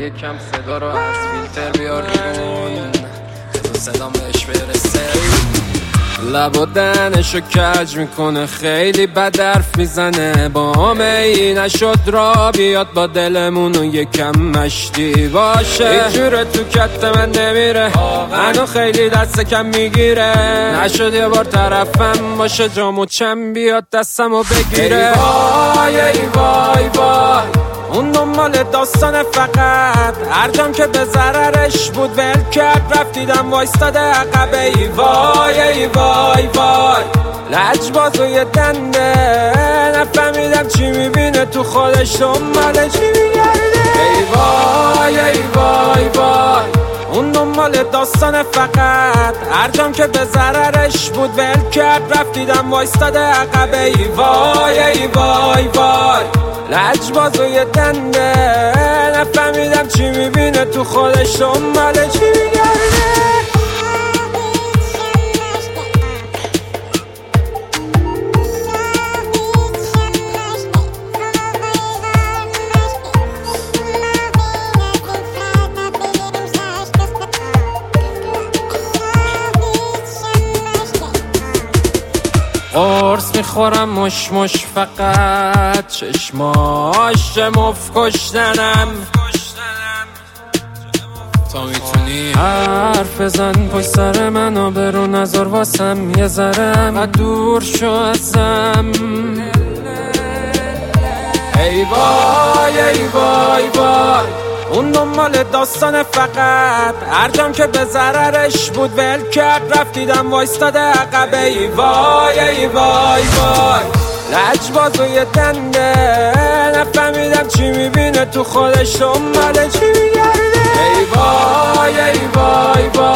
یکم صدا رو از فیلتر بیار بیرون تا صدام بهش برسه. لب و دهنشو کج میکنه، خیلی بد حرف میزنه، با همه ای نشد را بیاد با دلمون و یکم مشتی باشه. اینجوره تو کت من نمیره، منو خیلی دست کم میگیره، نشد یه بار طرفم باشه جامو چم بیاد دستمو بگیره. ای وای ای وای وای اون دنبال داستان فقط، هر جام که به ضررش بود ول کرد، رفت دیدم وایستاده عقبه. ای وای ای وای وای لجبازوی دنده، نفهمیدم چی میبینه تو خودش، دنبال چی میگرده. ای وای ای وای وای اون دنبال داستان فقط، هر جام که به ضررش بود ول کرد، رفت دیدم وایستاده عقبه. ای وای ای وای وای لجبازوی دنده، نفهمیدم چی میبینه تو خودش، دنبال چی میگرده. قرص میخورم مش مش فقط، چشماش مف کشتنم، تا میتونی حرف بزن پشت سر من و برو نظر واسم یه ذرم و دور شو ازم. ای وای ای وای وای اون دنبال داستان فقط، هر جام که به ضررش بود ول کرد، رفت دیدم وایستاده عقبه. ای وای ای وای وای لجبازوی دنده، نفهمیدم چی میبینه تو خودش، دنبال چی میگرده. ای وای ای وای وای